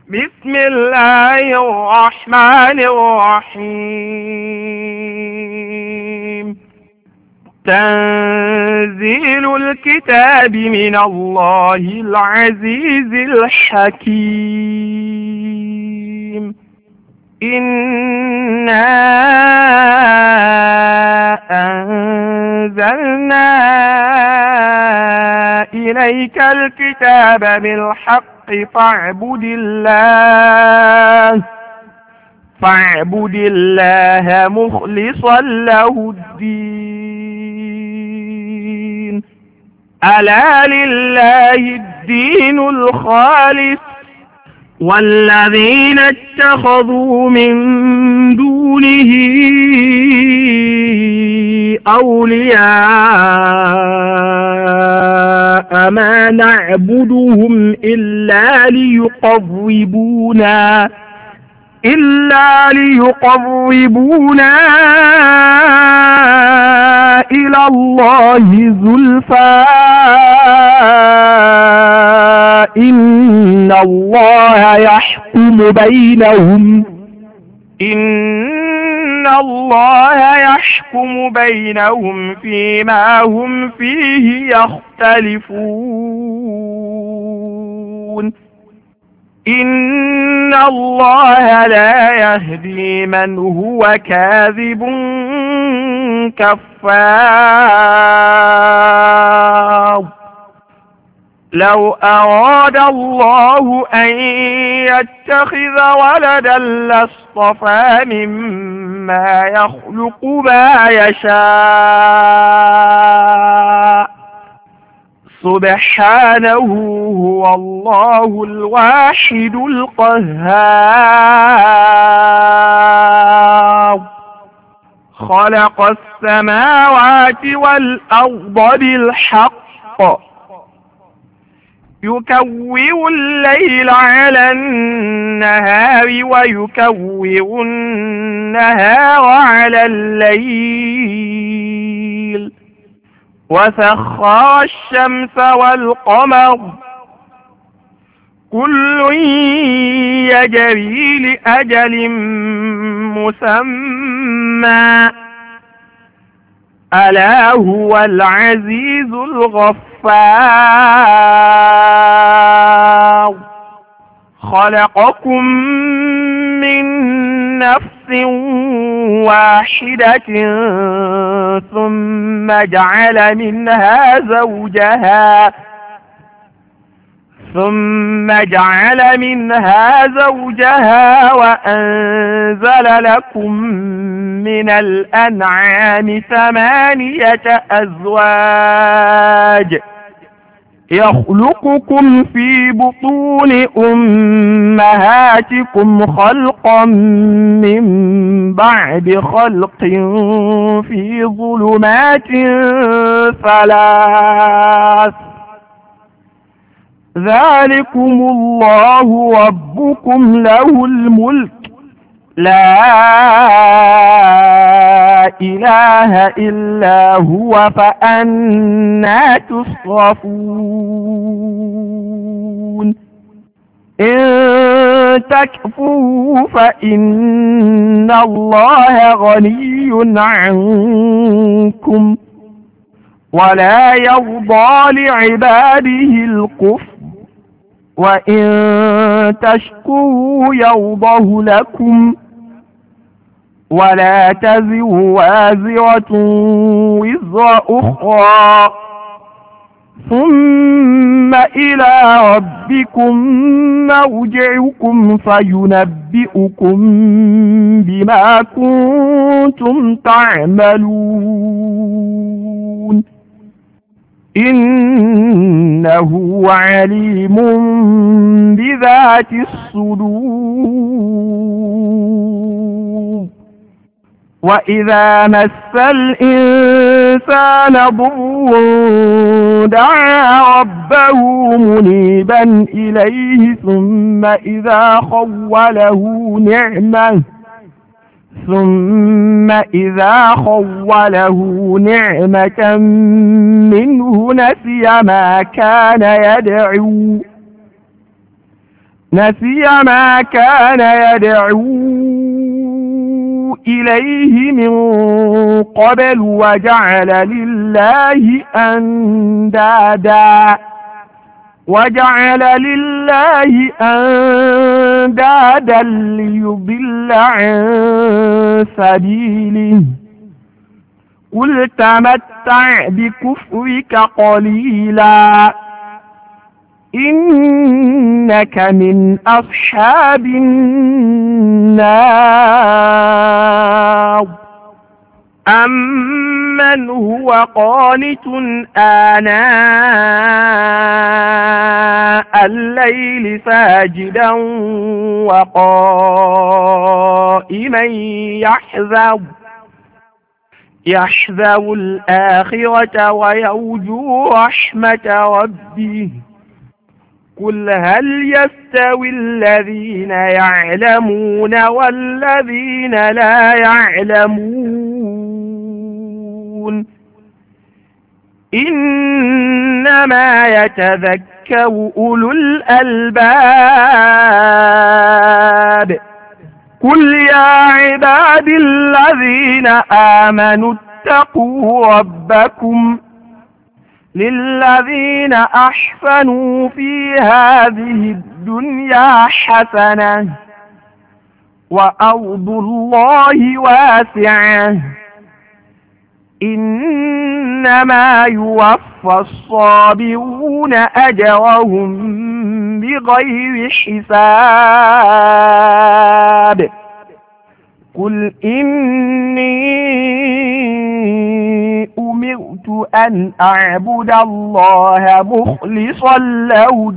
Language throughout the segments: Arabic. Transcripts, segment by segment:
بسم الله الرحمن الرحيم. تنزيل الكتاب من الله العزيز الحكيم. إنا أنزلنا إليك الكتاب بالحق فاعبد الله مخلصا له الدين. ألا لله الدين الخالص والذين اتخذوا من دونه أولياء ما نعبدهم إلا ليقربونا إلى الله زلفى إن الله يحكم بينهم فيما هم فيه يختلفون. إن الله لا يهدي من هو كاذب كفار. لو أراد الله أن يتخذ ولدا لاصطفى مما يخلق ما يشاء سبحانه هو الله الواحد القهار. خلق السماوات والأرض بالحق يكور الليل على النهار ويكور النهار على الليل وسخر الشمس والقمر كل يجري لأجل مسمى ألا هو العزيز الغفار. خلقكم من نفس واحدة ثم جعل منها زوجها وأنزل لكم من الأنعام 8 أزواج يخلقكم في بطون أمهاتكم خلقا من بعد خلق في ظلمات 3. ذلكم الله ربكم له الملك لا إله إلا هو فأنى تصرفون. إن تكفروا فإن الله غني عنكم ولا يرضى لعباده الكفر وإن تشكروا يرضه لكم ولا تزر وازرة وزر أخرى ثم إلى ربكم مرجعكم فينبئكم بما كنتم تعملون. إنه عليم بذات الصدور. وإذا مس الإنسان ضر دعا ربه منيبا إليه ثم إذا خوله نعمة منه نسي ما كان نسي ما كان يدعو إليه من قبل وجعل لله أندادا ليضل عن سبيله قل تمتع بكفرك قليلا إنك من أصحاب النار أمن هو قانت آناء الليل ساجدا وقائما يحذر الآخرة ويرجو رحمة ربه قل هل يستوي الذين يعلمون والذين لا يعلمون إنما يتذكر أولو الألباب قل يا عباد الذين آمنوا اتقوا ربكم للذين أحسنوا في هذه الدنيا حسنة وأرض الله واسعة إنما يوفى الصابرون أجرهم بغير حساب قل إني أمرت أن أعبد الله مخلصا له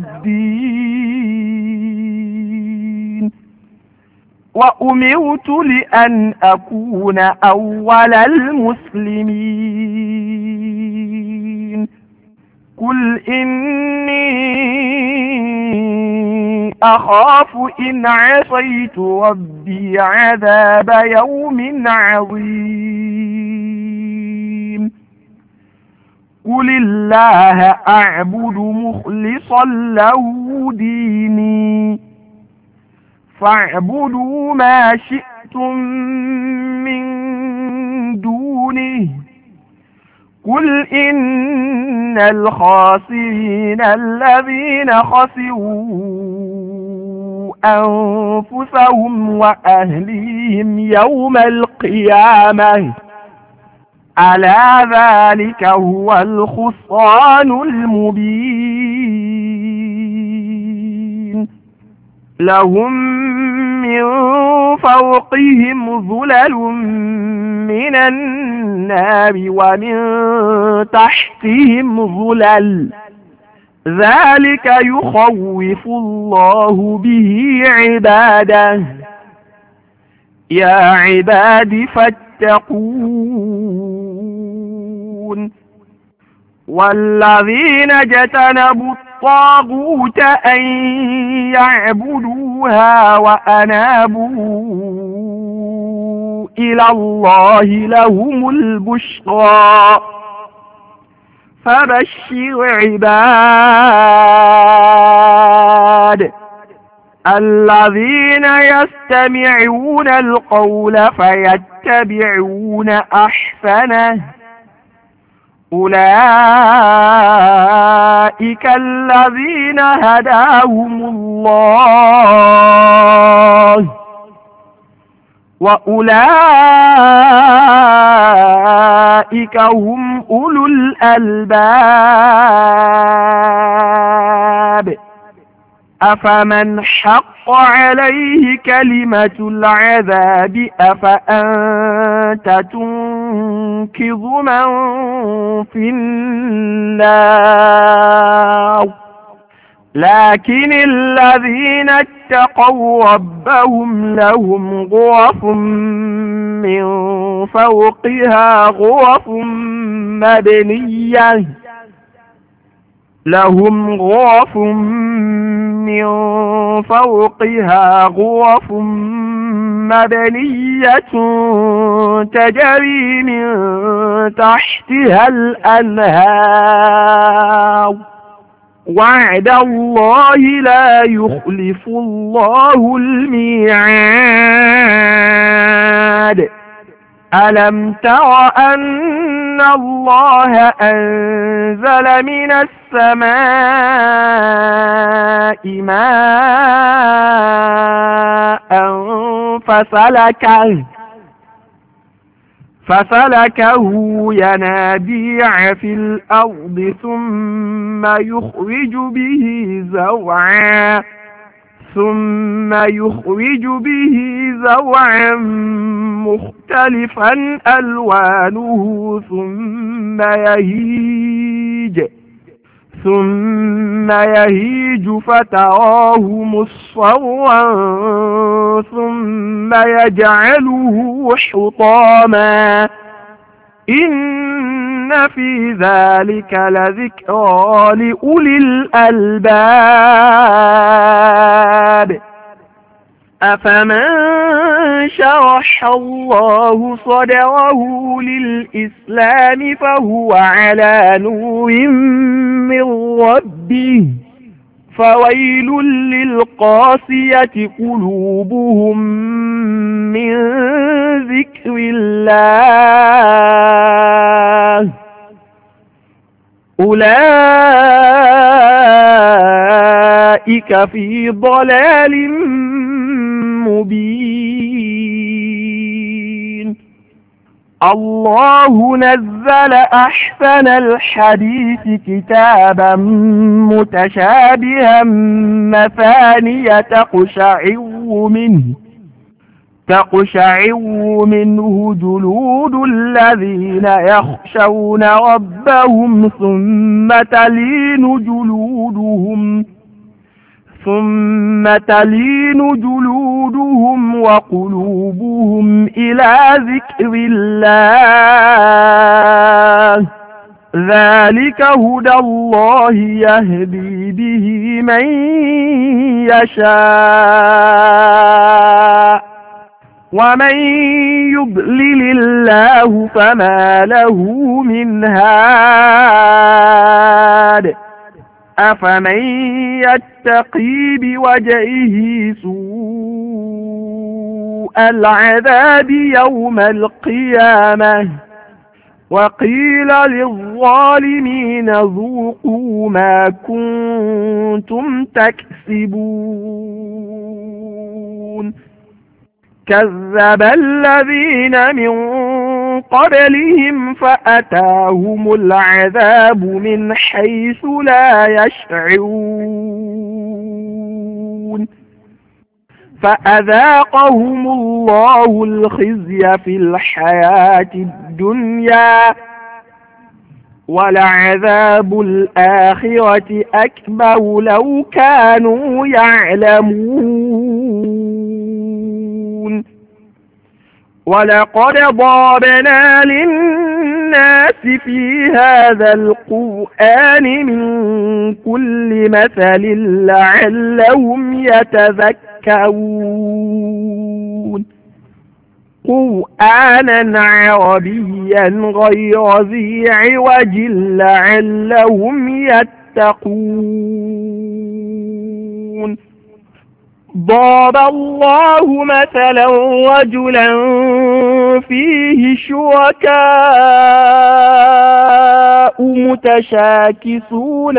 الدين وأمرت لأن أكون أول المسلمين قل إني أخاف إن عصيت ربي عذاب يوم عظيم قل الله أعبد مخلصا له ديني فاعبدوا ما شئتم من دونه قل إن الخاسرين الذين خسروا أنفسهم وأهليهم يوم القيامة ألا ذلك هو الخسران المبين لهم من فوقهم ظلل من النار ومن تحتهم ظلل ذلك يخوف الله به عباده يا عباد فاتقون والذين اجتنبوا الطاغوت أن يعبدوها وأنابوا إلى الله لهم البشرى فبشر عباد الذين يستمعون القول فيتبعون أحسنه أولئك الذين هداهم الله وأولئك هم أولو الألباب أفمن حق عليه كلمة العذاب أفأنت تنقذ من في النار لكن الذين اتقوا ربهم لهم غرف من فوقها غرف مبنية لهم غرف من فوقها غرف مبنية تجري من تحتها الأنهار وعد الله لا يخلف الله الميعاد. ألم تر أن الله أنزل من السماء ماء فسلكه ينابيع في الأرض ثم يخرج به زرعا مختلفا ألوانه ثم يهيج فتراه مصفرا ثم يجعله حطاما إن في ذلك لذكرى لأولي الألباب. أفمن شرح الله صدره للإسلام فهو على نور من ربه فويل للقاسية قلوبهم من ذكر الله أولئك في ضلال مبين. الله نزل أحسن الحديث كتابا متشابها مثانية تقشعر منه جلود الذين يخشون ربهم ثم تلين جلودهم وقلوبهم إلى ذكر الله ذلك هدى الله يهدي به من يشاء ومن يضلل الله فما له من هاد. أفمن يتقي بوجهه سوء العذاب يوم القيامة وقيل للظالمين ذوقوا ما كنتم تكسبون. كذب الذين من قبلهم فأتاهم العذاب من حيث لا يشعرون فأذاقهم الله الخزي في الحياة الدنيا ولعذاب الآخرة أكبر لو كانوا يعلمون. ولقد ضربنا للناس في هذا القرآن من كل مثل لعلهم يتذكرون. قرآنا عربيا غير ذي عوج لعلهم يتقون. ضرب الله مثلا رجلا فيه شركاء متشاكسون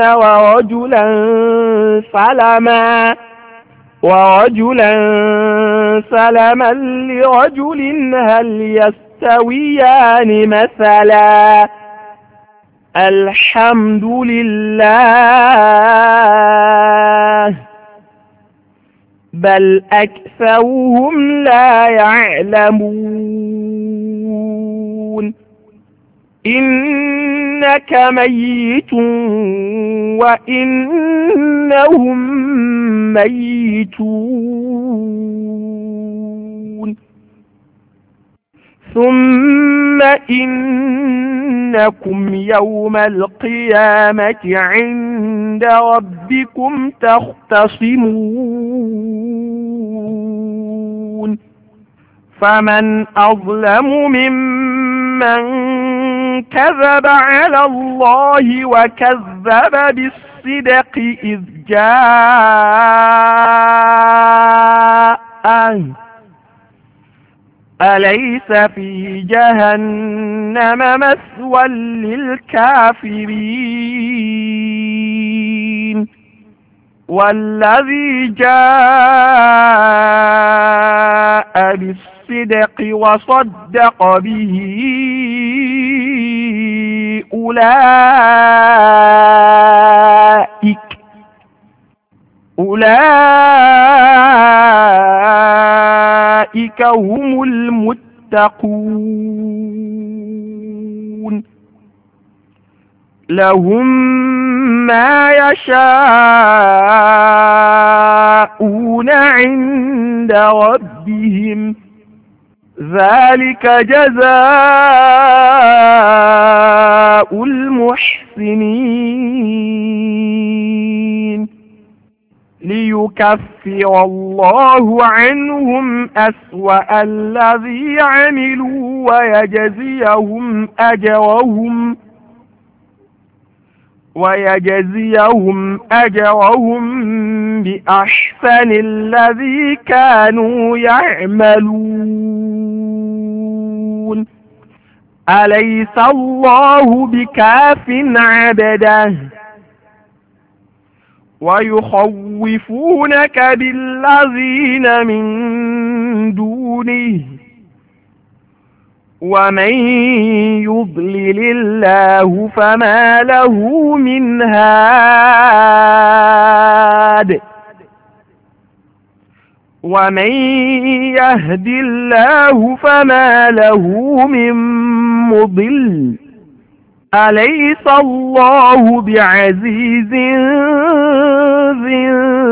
ورجلا سلما لرجل هل يستويان مثلا الحمد لله بل أكثرهم لا يعلمون. إنك ميت وإنهم ميتون ثم إنكم يوم القيامة عند ربكم تختصمون. فمن أظلم ممن كذب على الله وكذب بالصدق إذ جاءه أليس في جهنم مثوى للكافرين والذي جاء بالصدق وصدق به أولئك هم المتقون لهم ما يشاءون عند ربهم ذلك جزاء المحسنين ليكفر الله عنهم أسوأ الذي عملوا ويجزيهم أجرهم بأحسن الذي كانوا يعملون أليس الله بكاف عبده ويخوفونك بالذين من دونه ومن يضلل الله فما له من هاد ومن يهد الله فما له من مضل أليس الله بعزيز ذي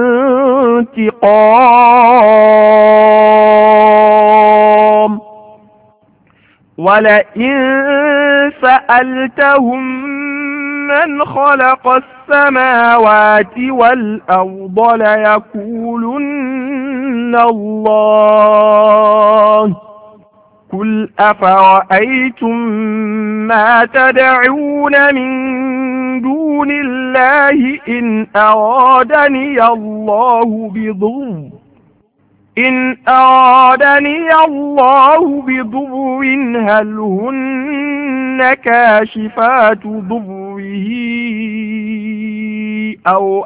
انتقام ولئن سألتهم من خلق السماوات والأرض ليقولن الله قل أفرأيتم ما تدعون من دون الله إن أرادني الله بضر هل هن كاشفات ضره أو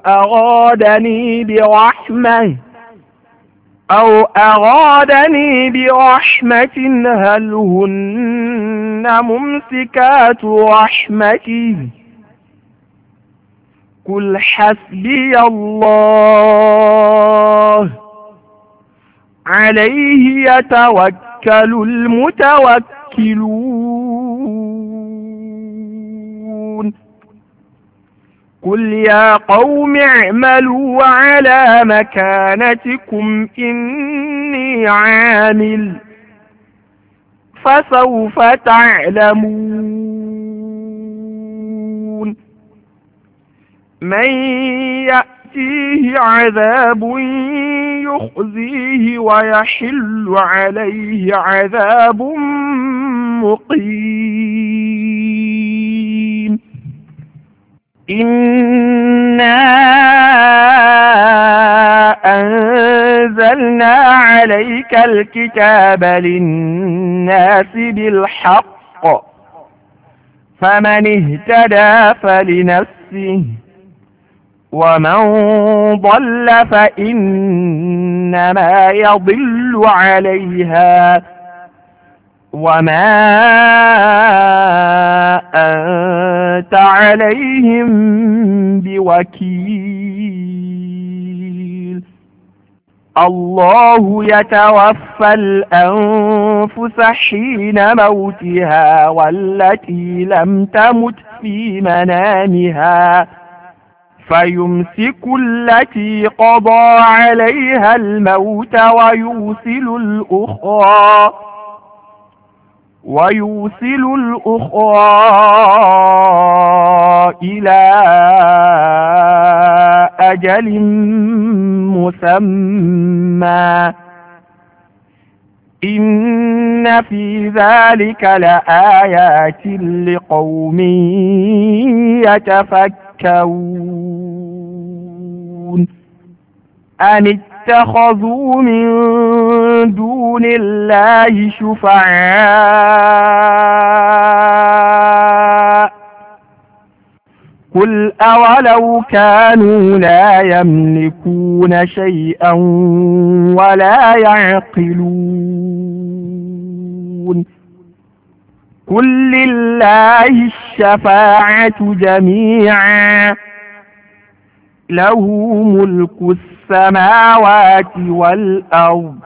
أرادني برحمة هل هن ممسكات رحمته قل حسبي الله عليه يتوكل المتوكلون قل يا قوم اعملوا على مكانتكم إني عامل فسوف تعلمون من يأتيه عذاب يخزيه ويحل عليه عذاب مقيم إنا أنزلنا عليك الكتاب للناس بالحق فمن اهتدى فلنفسه ومن ضل فإنما يضل عليها وما أنت عليهم بوكيل الله يتوفى الأنفس حين موتها والتي لم تمت في منامها فيمسك التي قضى عليها الموت ويوصل الأخرى إلى أجل مسمى إن في ذلك لآيات لقوم يتفكرون أن اتخذوا من دون الله شفعاء قل أولو كانوا لا يملكون شيئا ولا يعقلون قل لله الشفاعة جميعا له ملك السماوات والأرض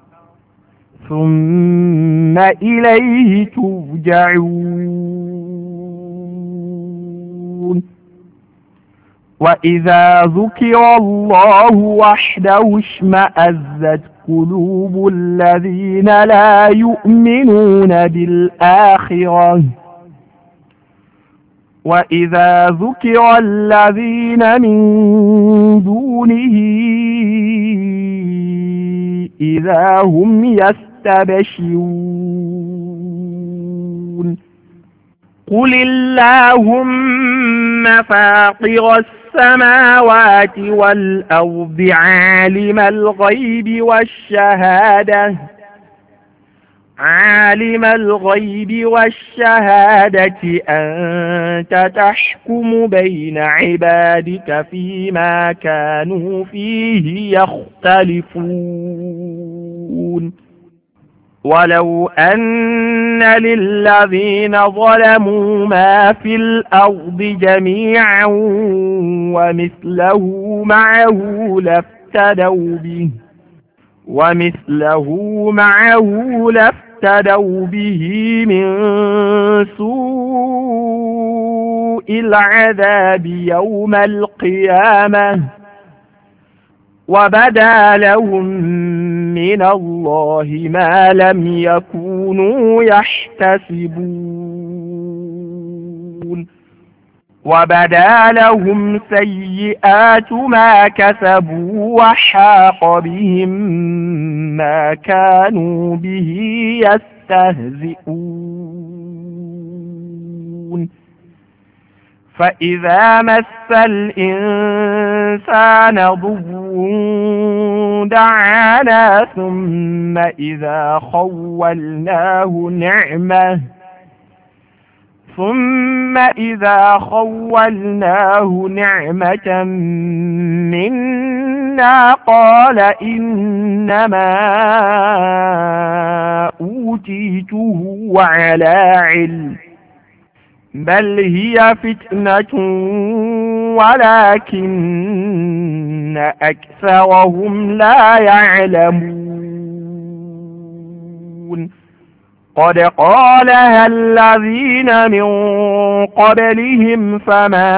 ثم إليه ترجعون وإذا ذكر الله وحده اشمأزت قلوب الذين لا يؤمنون بالآخرة وإذا ذكر الذين من دونه إذا هم يستبشرون قل اللهم فاطر السماوات والأرض عالم الغيب والشهادة أنت تحكم بين عبادك فيما كانوا فيه يختلفون ولو أن للذين ظلموا ما في الأرض جميعا ومثله معه لافتدوا به من سوء العذاب يوم القيامة وبدا لهم من الله ما لم يكونوا يحتسبون وبدا لهم سيئات ما كسبوا وحاق بهم ما كانوا به يستهزئون فإذا مس الإنسان ضر دعانا ثم إذا خولناه نعمة منا قال إنما أوتيته على علم بل هي فتنة ولكن أكثرهم لا يعلمون قد قالها الذين من قبلهم فما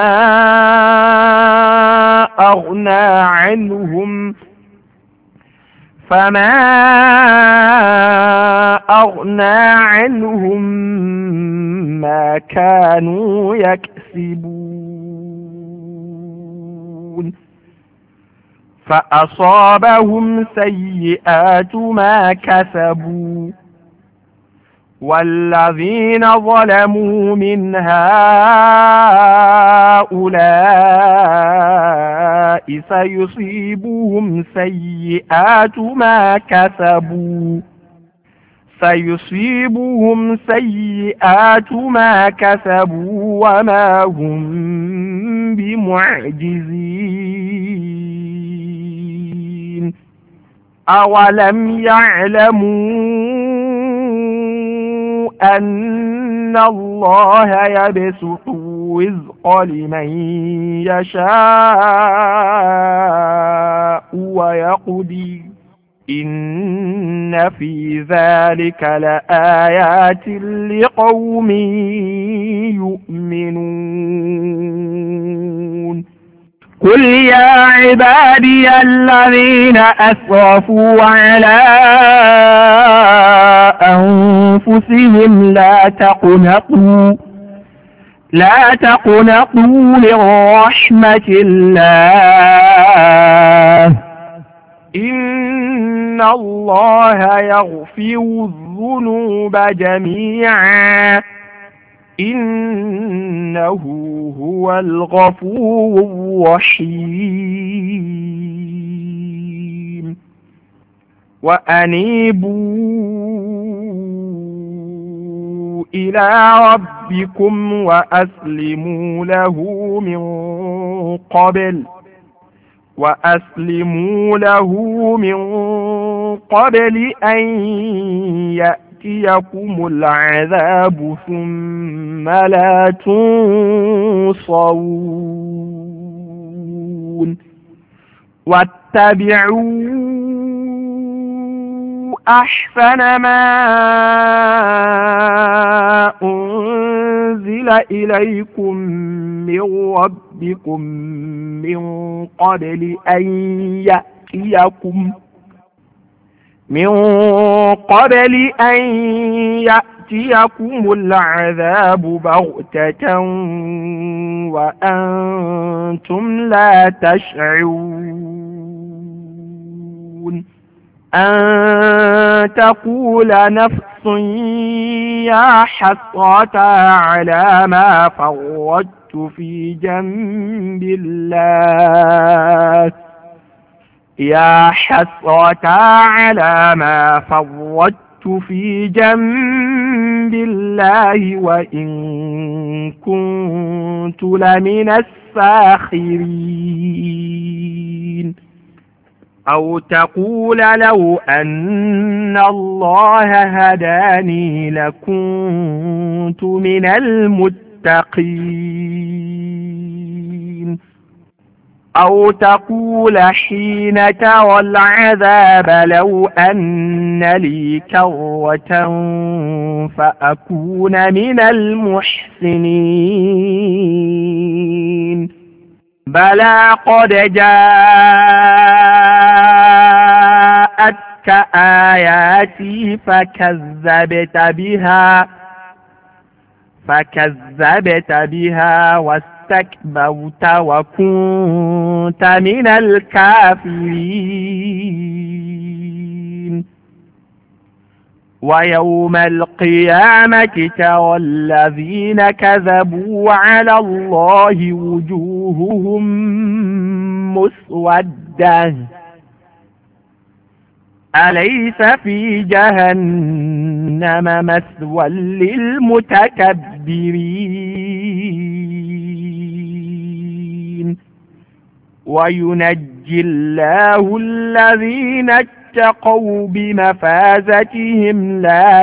أغنى عنهم ما كانوا يكسبون فأصابهم سيئات ما كسبوا والذين ظلموا من هؤلاء سيصيبهم سيئات ما كسبوا وما هم بمعجزين أولم يعلموا أن الله يبسط الرزق لمن يشاء ويقدر إن في ذلك لآيات لقوم يؤمنون قل يا عبادي الذين أسرفوا على أنفسهم لا تقنطوا من رحمة الله إن الله يغفر الذنوب جميعا إنه هو الغفور الرحيم وأنيبوا إلى ربكم وأسلموا له من قبل أن يأتيكم العذاب ثم لا تنصرون واتبعوا أحسن ما أنزل إليكم من ربكم من قبل أن يأتيكم العذاب بغتة وأنتم لا تشعرون أن تقول نفس يا حسرة على ما فرطت في جنب الله وإن كنت لمن الساخرين أو تقول لو أن الله هداني لكنت من المتقين أو تقول حين ترى العذاب لو أن لي كرة فأكون من المحسنين بلى قد جاءتك آياتي فكذبت بها واستكبرت وكنت من الكافرين ويوم القيامة ترى الذين كذبوا على الله وجوههم مسودة أليس في جهنم مثوى للمتكبرين وينجي الله الذين اتقوا بمفازتهم لا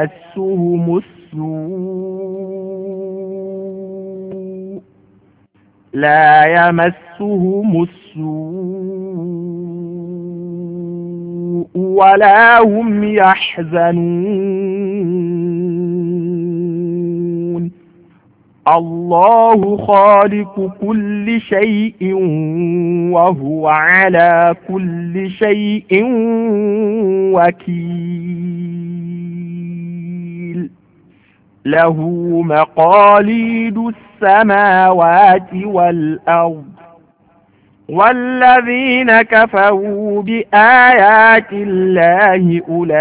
يمسهم السوء ولا هم يحزنون الله خالق كل شيء وهو على كل شيء وكيل له مقاليد السماوات والأرض والذين كفروا بآيات الله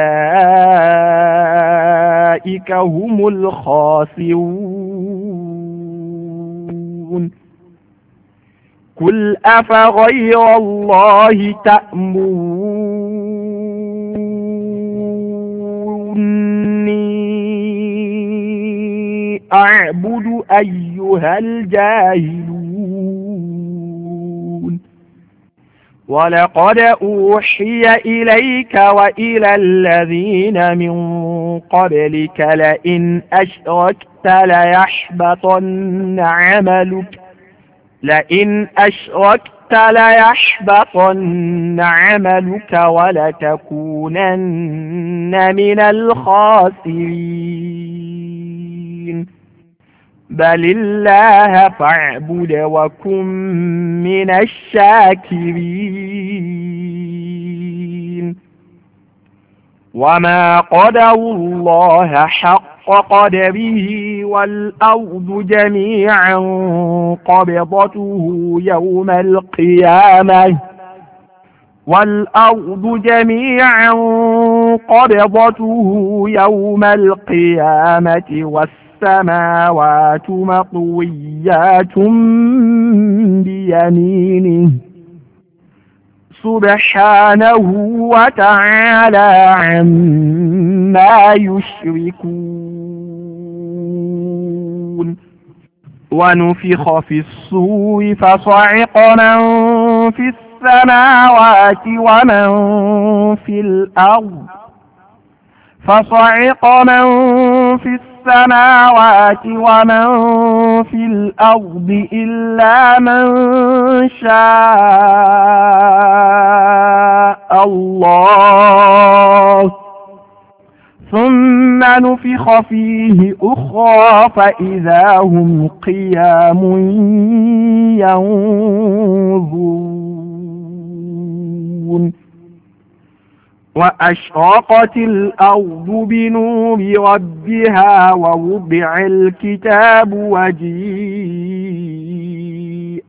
أولئك هم الخاسرون قل أفغير الله تأمروني أعبد أيها الجاهلون ولقد أوحي إليك وإلى الذين من قبلك لئن أشركت ليحبطن عملك ولتكونن من الخاسرين بل الله فاعبد وكن من الشاكرين وما قدروا الله حق قدره والأرض جميعا قبضته يوم القيامة والسماوات مطويات بيمينه سبحانه وتعالى عما يشركون ونفخ في الصور فصعق من في السماوات ومن في الأرض إلا من شاء الله ثم نفخ فيه أخرى فإذا هم قيام ينظرون وأشرقت الأرض بنور ربها ووضع الكتاب وجيء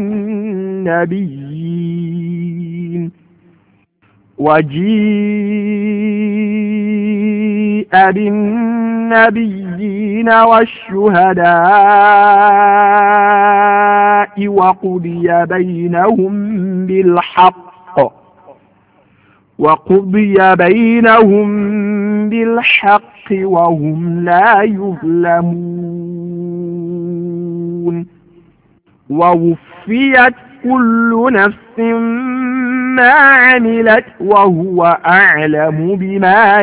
بالنبيين والشهداء وقضي بينهم بالحق وهم لا يظلمون ووفيت كل نفس ما عملت وهو أعلم بما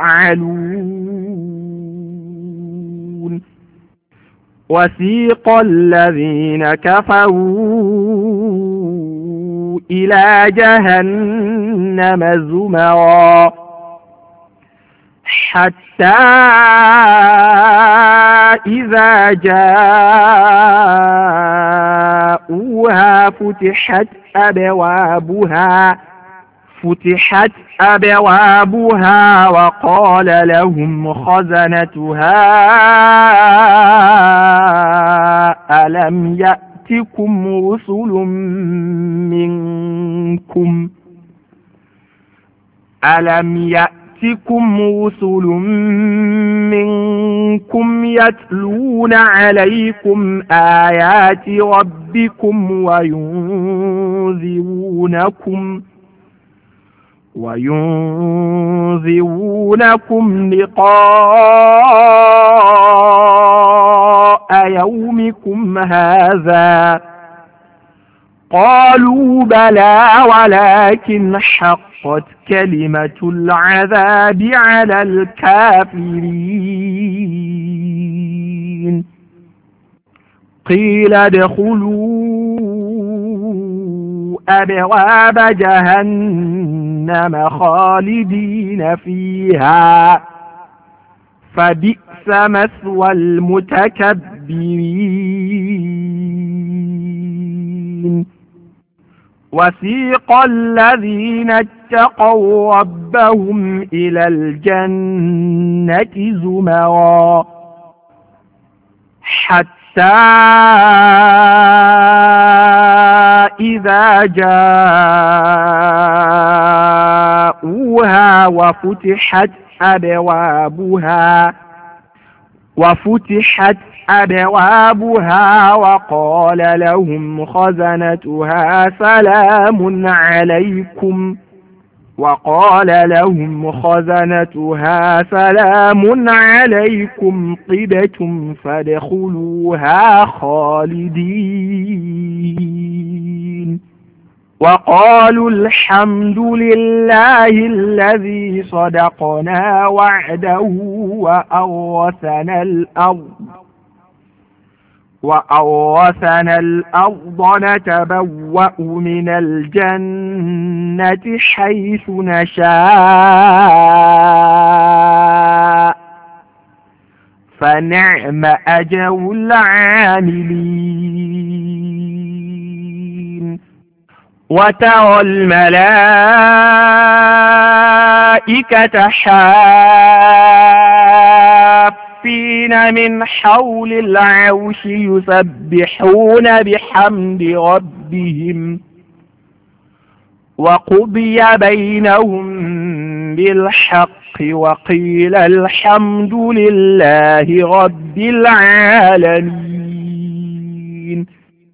يفعلون وسيق الذين كفروا إلى جهنم زمرا حتى إذا جاءوها فتحت أبوابها وقال لهم خزنتها ألم يأتكم رسل منكم يتلون عليكم آيات ربكم وينذرونكم لقاء يومكم هذا قالوا بلى ولكن حقت كلمة العذاب على الكافرين قيل ادخلوا أبواب جهنم خالدين فيها فبئس مثوى المتكبرين وسيق الذين اتقوا ربهم إلى الجنة زمرا حتى إذا جاءوها وفتحت أبوابها وقال لهم خزنتها سلام عليكم طبتم فادخلوها خالدين وقالوا الحمد لله الذي صدقنا وعده وأورثنا الأرض نتبوأ من الجنة حيث نشاء فنعم أجر العاملين وترى الملائكة حافين من حول العرش يسبحون بحمد ربهم وقضي بينهم بالحق وقيل الحمد لله رب العالمين